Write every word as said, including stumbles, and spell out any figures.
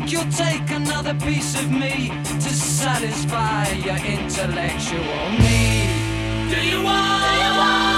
think you'll take another piece of me to satisfy your intellectual need? Do you want? Do you want?